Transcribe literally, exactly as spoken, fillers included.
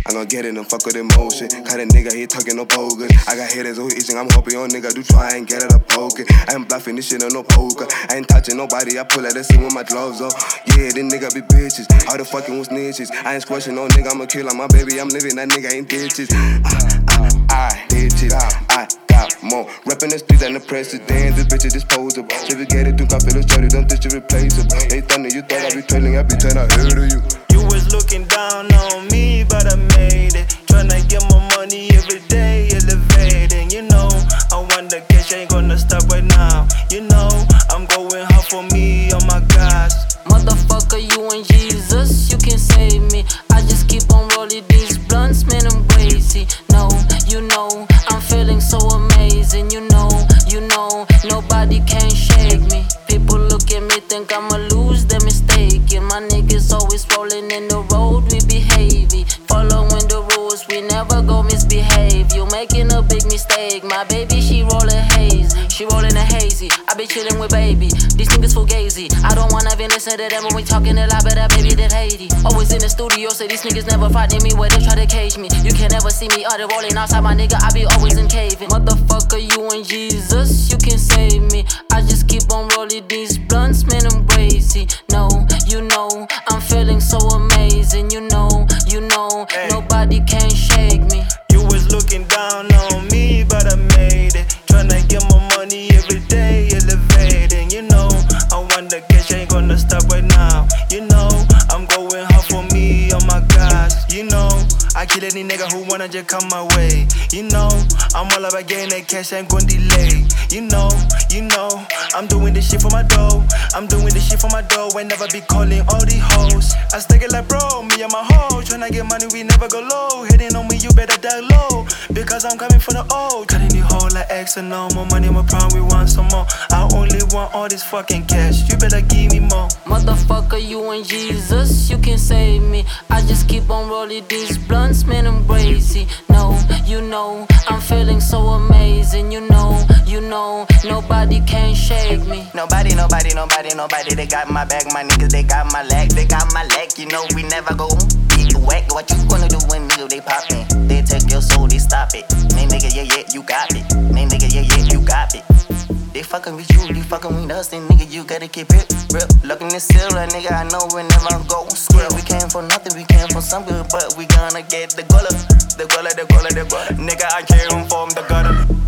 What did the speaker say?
I'm gon' get it and fuck with emotion. Cut a nigga, he talking no bogus. I got haters who itching, I'm hoping your nigga do try and get it a poke. I ain't bluffing this shit on no poker. I ain't touching nobody, I pull out the scene with my gloves on. Yeah, this nigga be bitches. All the fucking with snitches. I ain't squashing no nigga, I'ma kill on my baby. I'm living, that nigga ain't ditches. I, I, I ditches. I got more. Reppin' the streets and the president. This bitch is disposable. If you get it, think I feel a shorty, don't think you replaceable. They thunder, you thought I'd be trailing, I be trying to heard of you. You was looking down on me, but I made it. Tryna get my money every day, elevating. You know, I want the cash, ain't gonna stop right now. You know, I'm going hard for me, oh my gosh. Motherfucker, you and Jesus, you can save me. I just keep on rolling these blunts, man, I'm crazy. No, you know, I'm feeling so amazing. You know, you know, nobody can shake me. People look at me, think I'ma lose, they're mistaken. My niggas always rolling in the road, we behaving. Following the rules, we never go misbehave. You making a big mistake, my baby, she rollin' hazy. She rollin' a hazy, I be chillin' with baby. These niggas fugazi, I don't wanna even listen to them when we talking a lot, but that baby did Haiti. Always in the studio, so these niggas never fighting me where they try to cage me. You can never see me out there rolling outside, my nigga, I be always in caving. Motherfucker, you and Jesus, you can save me. I just keep on rolling these blunts, man, I'm crazy. No, you know, I'm feeling so amazing. You know, you know, hey. Nobody can shake me. You was looking down on me, but I made it. Tryna get my money every day, elevating. You know, I want the cash, ain't gonna stop right now. You know, I'm going hard for me, oh my gosh. You know, I kill any nigga who wanna just come my way. You know, I'm all about getting that cash, ain't gonna delay. You know, you know, I'm doing this shit for my dough. I'm doing this shit for my dough, ain't never be calling all these hoes. I stick it like bro, me and my hoe. Tryna get money, we never go low. Hitting on me, you better die low. Because I'm coming for the old. Cutting the hole like X and no more money, more prime, we want some more. I only want all this fucking cash, you better give me more. Motherfucker, you and Jesus, you can save me. I just keep on rolling these blunts, man, I'm crazy. No, you know, I'm feeling so amazing. You know, you know, nobody can shake me. Nobody, nobody, nobody, nobody. They got my back, my niggas, they got my leg. They got my leg, you know we never go get whack. What you gonna do when nigga they poppin'? They take your soul, they stop it. Nay nigga, yeah, yeah, you got it. Nay nigga, yeah, yeah, you got it. They fucking with you, they fucking with us, then nigga, you gotta keep it real. Looking this silver, nigga, I know we never go square. We came for nothing, we came for some good, but we gonna get the gulla. The gulla, the gulla, the gulla. Nigga, I came from the gutter.